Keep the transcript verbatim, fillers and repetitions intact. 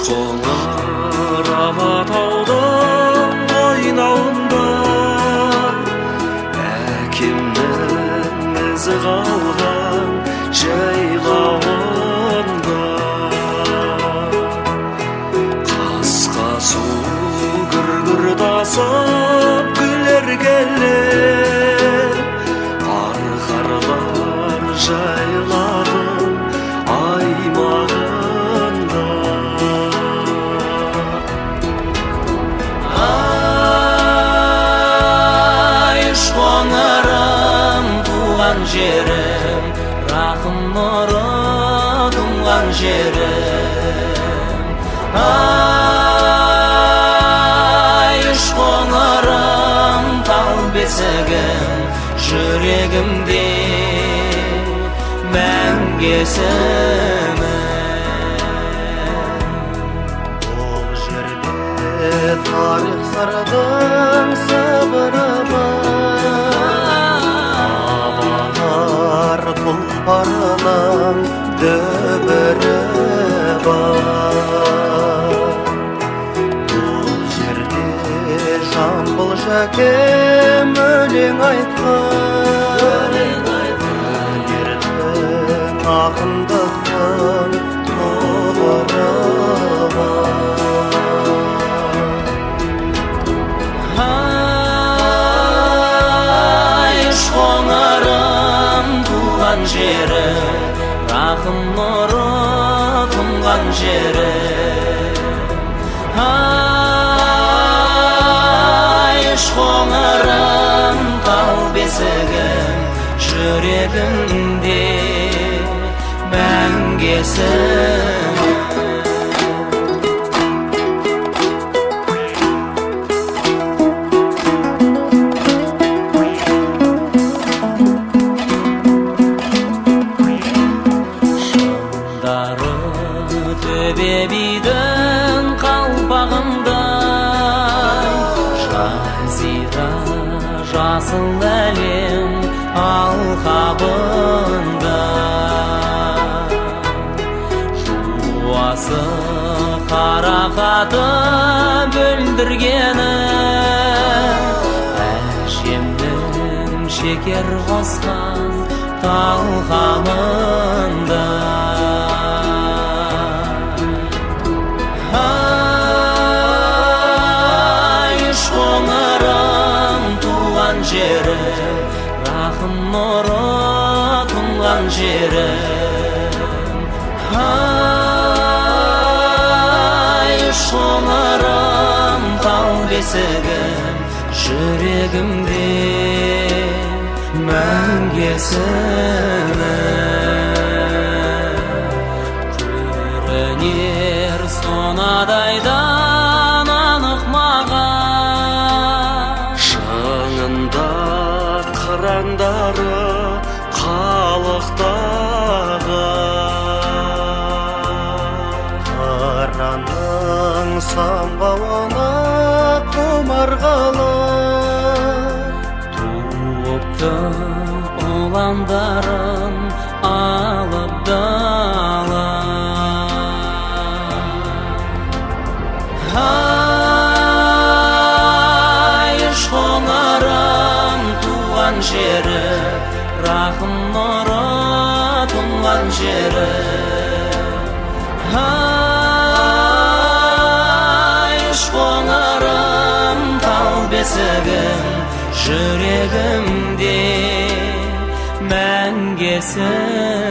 қоңыр алатаудың ойнауында әкемнің ізі қалған жайлауында қасқа су гүр-гүр тасып күлер келер арқарлар жайладың аймағында. Ай, шоңырым туған жерім, рахым нұры тұнған жерім. Ай, шоңырым тал бесігім, жүрегімде мәңгесімін. Бұл жерде тарих сырдың сыбыры бар, бабалар тұлпарының дүбірі бар. Бұл жерде Жамбыл Жәкем өлең айтқан, өнердің ақындықтың тұғыры бар. Ай, шоңырым туған жерім, рахым нұры тұнған жерім. Ай, шоңырым тал бесігім, жүрегімде мәңгесімін. Шыңдары төбе бидің қалпағындай, жазира жасыл әлем алқабында. Жуасы қарақаты бөлдіргені, әжемнің шекер қосқан талқамында. Ай, шоңырым туған жерім, рахым нұры тұнған жерім. Ай, шоңырым тал бесігім, жүрегімде мәңгесімін. Көрінер сонадайдан анық маған, шыңында қырандары қалықтағы. Қыранның самғауына құмарғалар, туыпты ұландарын алып дала. Ай, шоңырым туған жерім, рахым нұры тұнған жерім. Ай, шоңырым тал бесігім, жүрегімде мәңгесімін.